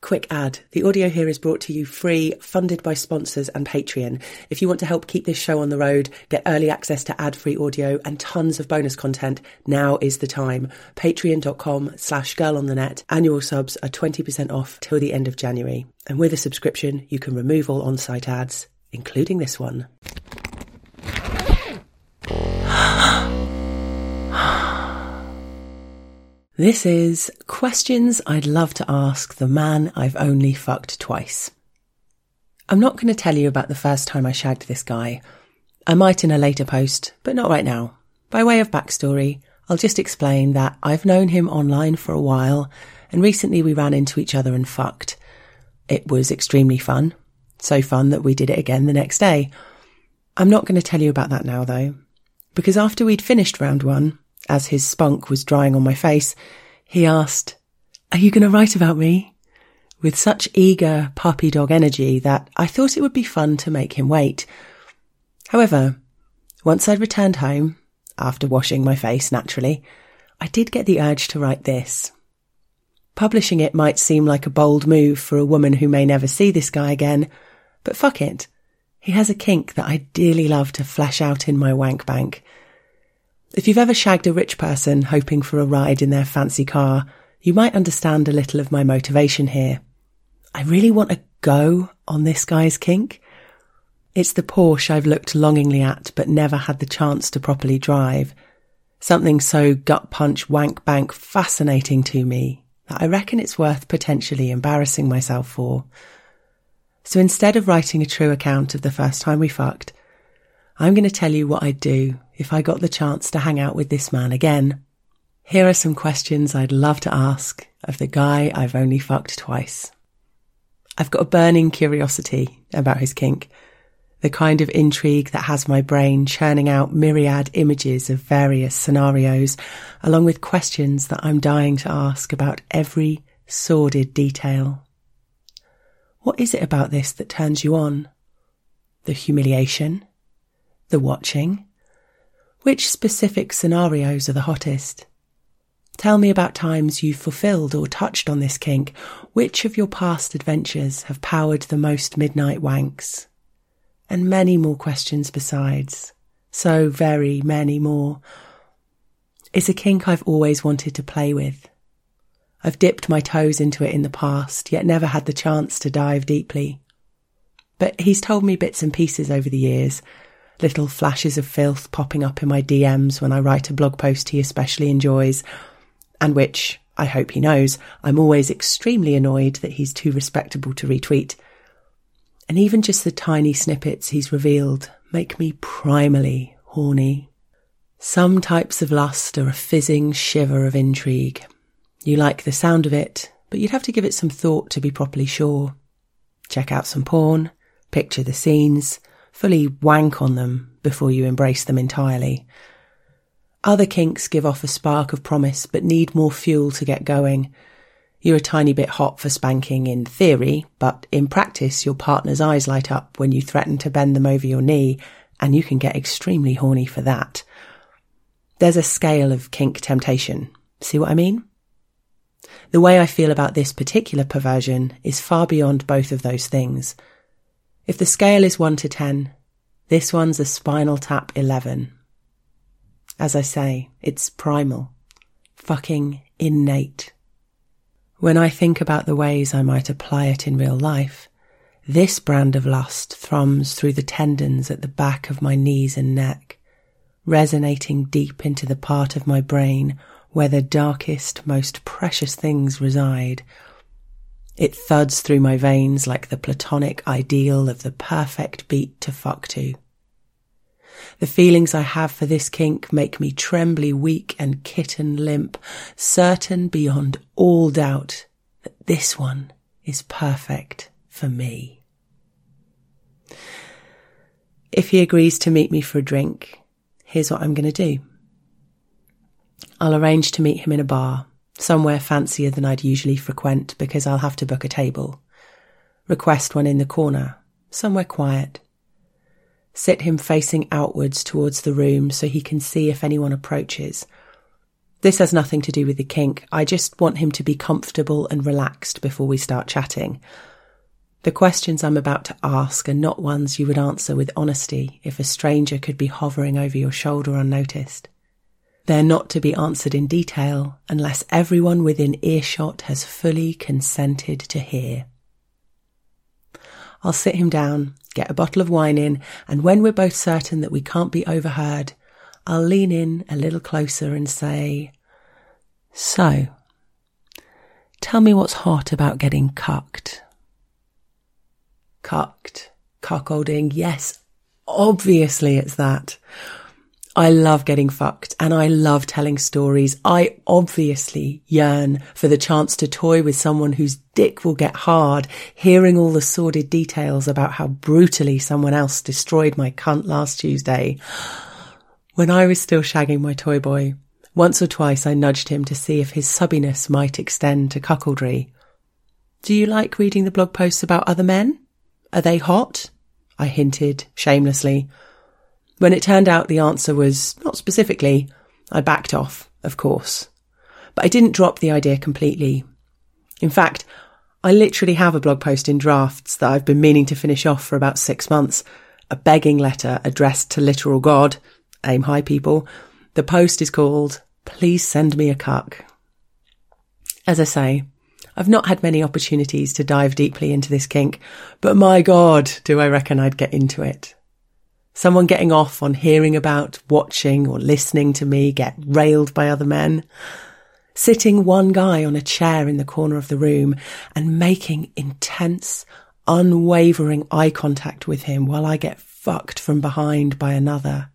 Quick ad. The audio here is brought to you free, funded by sponsors and Patreon. If you want to help keep this show on the road, get early access to ad-free audio and tons of bonus content, now is the time. Patreon.com/girlonthenet. Annual subs are 20% off till the end of January. And with a subscription, you can remove all on-site ads, including this one. This is Questions I'd Love to Ask the Man I've Only Fucked Twice. I'm not going to tell you about the first time I shagged this guy. I might in a later post, but not right now. By way of backstory, I'll just explain that I've known him online for a while, and recently we ran into each other and fucked. It was extremely fun. So fun that we did it again the next day. I'm not going to tell you about that now though, because after we'd finished round one, as his spunk was drying on my face, he asked, "Are you going to write about me?" with such eager puppy dog energy that I thought it would be fun to make him wait. However, once I'd returned home, after washing my face naturally, I did get the urge to write this. Publishing it might seem like a bold move for a woman who may never see this guy again, but fuck it. He has a kink that I'd dearly love to flesh out in my wank bank. If you've ever shagged a rich person hoping for a ride in their fancy car, you might understand a little of my motivation here. I really want to go on this guy's kink. It's the Porsche I've looked longingly at but never had the chance to properly drive. Something so gut punch wank bank fascinating to me that I reckon it's worth potentially embarrassing myself for. So instead of writing a true account of the first time we fucked, I'm going to tell you what I'd do if I got the chance to hang out with this man again. Here are some questions I'd love to ask of the guy I've only fucked twice. I've got a burning curiosity about his kink, the kind of intrigue that has my brain churning out myriad images of various scenarios, along with questions that I'm dying to ask about every sordid detail. What is it about this that turns you on? The humiliation? The watching? Which specific scenarios are the hottest? Tell me about times you've fulfilled or touched on this kink. Which of your past adventures have powered the most midnight wanks? And many more questions besides. So very many more. It's a kink I've always wanted to play with. I've dipped my toes into it in the past, yet never had the chance to dive deeply. But he's told me bits and pieces over the years, little flashes of filth popping up in my DMs when I write a blog post he especially enjoys, and which, I hope he knows, I'm always extremely annoyed that he's too respectable to retweet. And even just the tiny snippets he's revealed make me primally horny. Some types of lust are a fizzing shiver of intrigue. You like the sound of it, but you'd have to give it some thought to be properly sure. Check out some porn, picture the scenes, fully wank on them before you embrace them entirely. Other kinks give off a spark of promise but need more fuel to get going. You're a tiny bit hot for spanking in theory, but in practice your partner's eyes light up when you threaten to bend them over your knee, and you can get extremely horny for that. There's a scale of kink temptation. See what I mean? The way I feel about this particular perversion is far beyond both of those things. If the scale is 1 to 10, this one's a Spinal Tap 11. As I say, it's primal. Fucking innate. When I think about the ways I might apply it in real life, this brand of lust thrums through the tendons at the back of my knees and neck, resonating deep into the part of my brain where the darkest, most precious things reside. It thuds through my veins like the platonic ideal of the perfect beat to fuck to. The feelings I have for this kink make me trembly weak and kitten limp, certain beyond all doubt that this one is perfect for me. If he agrees to meet me for a drink, here's what I'm going to do. I'll arrange to meet him in a bar, somewhere fancier than I'd usually frequent because I'll have to book a table. Request one in the corner, somewhere quiet. Sit him facing outwards towards the room so he can see if anyone approaches. This has nothing to do with the kink. I just want him to be comfortable and relaxed before we start chatting. The questions I'm about to ask are not ones you would answer with honesty if a stranger could be hovering over your shoulder unnoticed. They're not to be answered in detail unless everyone within earshot has fully consented to hear. I'll sit him down, get a bottle of wine in, and when we're both certain that we can't be overheard, I'll lean in a little closer and say, "So, tell me what's hot about getting cucked." Cucked, cuckolding, yes, obviously it's that. I love getting fucked and I love telling stories. I obviously yearn for the chance to toy with someone whose dick will get hard, hearing all the sordid details about how brutally someone else destroyed my cunt last Tuesday. When I was still shagging my toy boy, once or twice I nudged him to see if his subbiness might extend to cuckoldry. "Do you like reading the blog posts about other men? Are they hot?" I hinted shamelessly. When it turned out the answer was not specifically, I backed off, of course. But I didn't drop the idea completely. In fact, I literally have a blog post in drafts that I've been meaning to finish off for about 6 months. A begging letter addressed to literal God. Aim high, people. The post is called, "Please Send Me a Cuck." As I say, I've not had many opportunities to dive deeply into this kink, but my God, do I reckon I'd get into it. Someone getting off on hearing about, watching or listening to me get railed by other men. Sitting one guy on a chair in the corner of the room and making intense, unwavering eye contact with him while I get fucked from behind by another.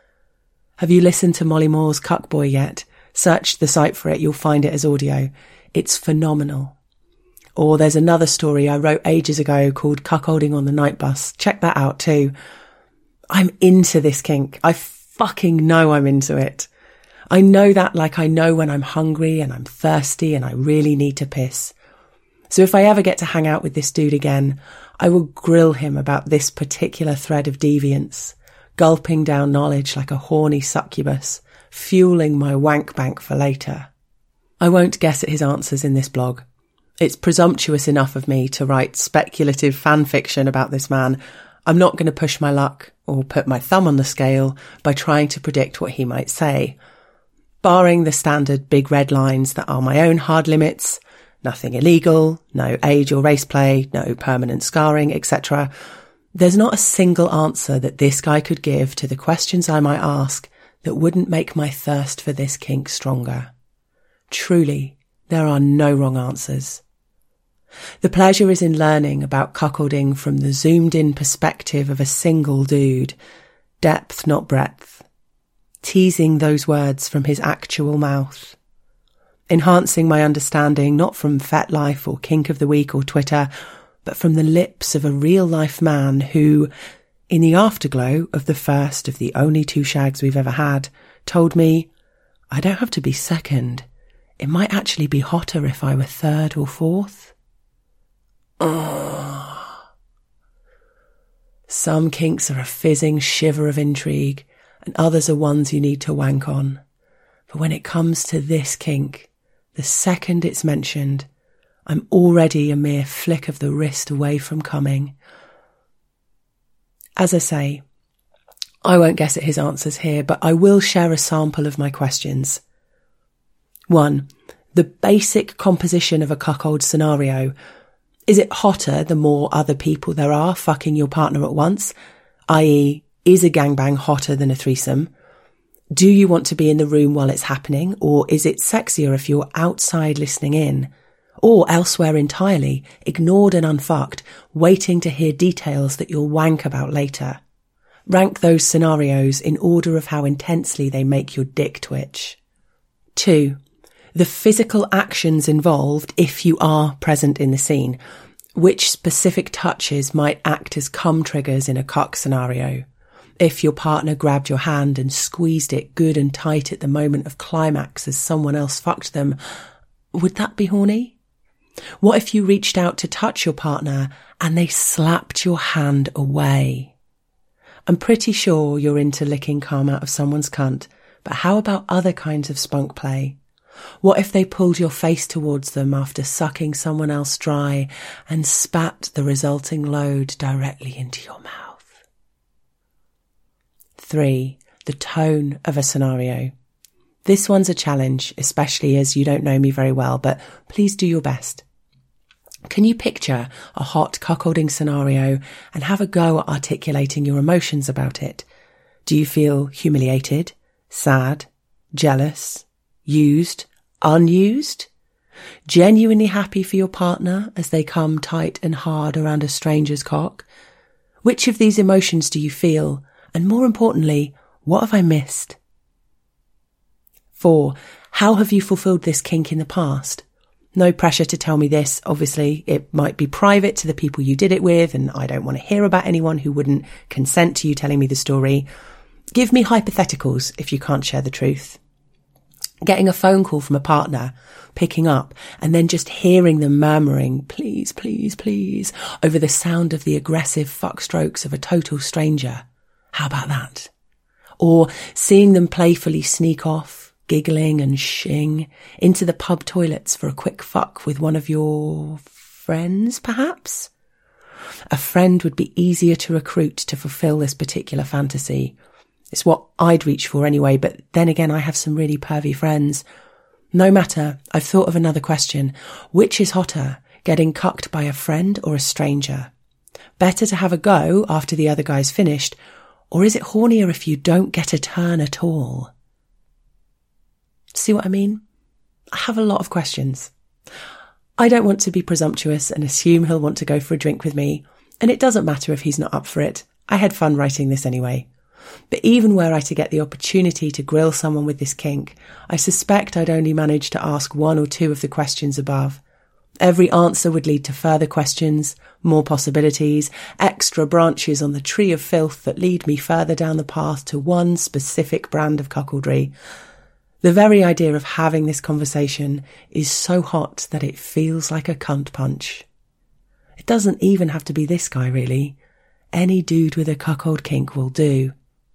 Have you listened to Molly Moore's Cuckboy yet? Search the site for it, you'll find it as audio. It's phenomenal. Or there's another story I wrote ages ago called Cuckolding on the Night Bus. Check that out too. I'm into this kink. I fucking know I'm into it. I know that like I know when I'm hungry and I'm thirsty and I really need to piss. So if I ever get to hang out with this dude again, I will grill him about this particular thread of deviance, gulping down knowledge like a horny succubus, fueling my wank bank for later. I won't guess at his answers in this blog. It's presumptuous enough of me to write speculative fan fiction about this man. I'm not going to push my luck or put my thumb on the scale by trying to predict what he might say. Barring the standard big red lines that are my own hard limits, nothing illegal, no age or race play, no permanent scarring, etc., there's not a single answer that this guy could give to the questions I might ask that wouldn't make my thirst for this kink stronger. Truly, there are no wrong answers. The pleasure is in learning about cuckolding from the zoomed-in perspective of a single dude, depth not breadth, teasing those words from his actual mouth, enhancing my understanding not from FetLife or Kink of the Week or Twitter, but from the lips of a real-life man who, in the afterglow of the first of the only 2 shags we've ever had, told me, "I don't have to be second. It might actually be hotter if I were third or fourth." Some kinks are a fizzing shiver of intrigue, and others are ones you need to wank on. But when it comes to this kink, the second it's mentioned, I'm already a mere flick of the wrist away from coming. As I say, I won't guess at his answers here, but I will share a sample of my questions. 1. The basic composition of a cuckold scenario. Is it hotter the more other people there are fucking your partner at once? I.e., is a gangbang hotter than a threesome? Do you want to be in the room while it's happening, or is it sexier if you're outside listening in? Or elsewhere entirely, ignored and unfucked, waiting to hear details that you'll wank about later? Rank those scenarios in order of how intensely they make your dick twitch. 2. The physical actions involved if you are present in the scene. Which specific touches might act as cum triggers in a cuck scenario? If your partner grabbed your hand and squeezed it good and tight at the moment of climax as someone else fucked them, would that be horny? What if you reached out to touch your partner and they slapped your hand away? I'm pretty sure you're into licking cum out of someone's cunt, But how about other kinds of spunk play? What if they pulled your face towards them after sucking someone else dry and spat the resulting load directly into your mouth? 3. The tone of a scenario. This one's a challenge, especially as you don't know me very well, but please do your best. Can you picture a hot cuckolding scenario and have a go at articulating your emotions about it? Do you feel humiliated, sad, jealous, used, unused? Genuinely happy for your partner as they come tight and hard around a stranger's cock? Which of these emotions do you feel? And more importantly, what have I missed? 4. How have you fulfilled this kink in the past? No pressure to tell me this, obviously. It might be private to the people you did it with, and I don't want to hear about anyone who wouldn't consent to you telling me the story. Give me hypotheticals if you can't share the truth. Getting a phone call from a partner, picking up, and then just hearing them murmuring, please, please, please, over the sound of the aggressive fuck strokes of a total stranger. How about that? Or seeing them playfully sneak off, giggling and shing, into the pub toilets for a quick fuck with one of your friends, perhaps? A friend would be easier to recruit to fulfill this particular fantasy. It's what I'd reach for anyway, but then again, I have some really pervy friends. No matter, I've thought of another question. Which is hotter, getting cucked by a friend or a stranger? Better to have a go after the other guy's finished, or is it hornier if you don't get a turn at all? See what I mean? I have a lot of questions. I don't want to be presumptuous and assume he'll want to go for a drink with me, and it doesn't matter if he's not up for it. I had fun writing this anyway. But even were I to get the opportunity to grill someone with this kink, I suspect I'd only manage to ask 1 or 2 of the questions above. Every answer would lead to further questions, more possibilities, extra branches on the tree of filth that lead me further down the path to one specific brand of cuckoldry. The very idea of having this conversation is so hot that it feels like a cunt punch. It doesn't even have to be this guy, really. Any dude with a cuckold kink will do.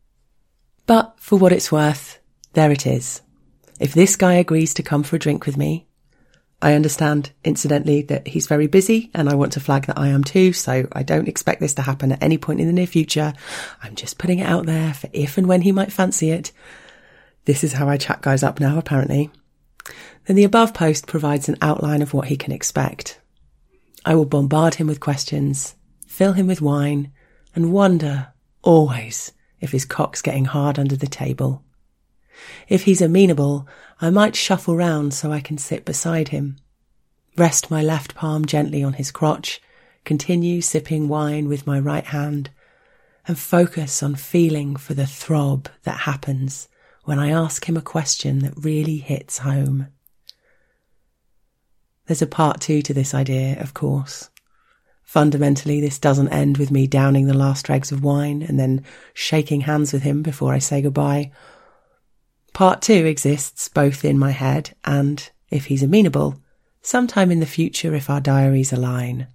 But for what it's worth, there it is. If this guy agrees to come for a drink with me, I understand, incidentally, that he's very busy, and I want to flag that I am too, so I don't expect this to happen at any point in the near future. I'm just putting it out there for if and when he might fancy it. This is how I chat guys up now, apparently. Then the above post provides an outline of what he can expect. I will bombard him with questions, fill him with wine, and wonder, always, if his cock's getting hard under the table. If he's amenable, I might shuffle round so I can sit beside him, rest my left palm gently on his crotch, continue sipping wine with my right hand, and focus on feeling for the throb that happens when I ask him a question that really hits home. There's a part 2 to this idea, of course. Fundamentally, this doesn't end with me downing the last dregs of wine and then shaking hands with him before I say goodbye. Part 2 exists both in my head and, if he's amenable, sometime in the future if our diaries align.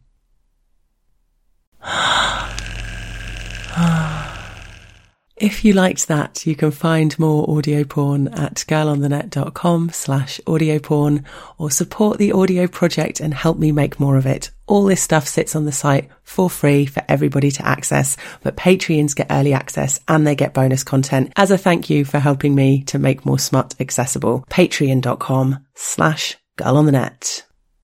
If you liked that, you can find more audio porn at girlonthenet.com/audioporn or support the audio project and help me make more of it. All this stuff sits on the site for free for everybody to access, but Patreons get early access and they get bonus content as a thank you for helping me to make more smut accessible. Patreon.com/girlonthenet.